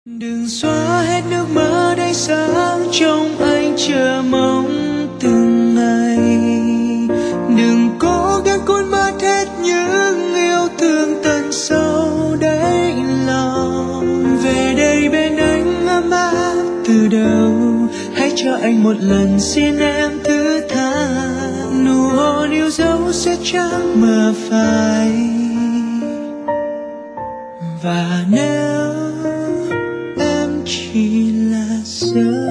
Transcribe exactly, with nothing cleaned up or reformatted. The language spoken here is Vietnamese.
Đừng xóa hết nước mơ đầy sáng trong anh chờ mong từng ngày. Đừng cố gắng cuốn mất hết những yêu thương tận sâu đáy lòng. Về đây bên anh ấm áp từ đầu, hãy cho anh một lần xin em thứ tha. Nụ hôn yêu dấu sẽ chẳng mờ phai. Và nếu chỉ là giấc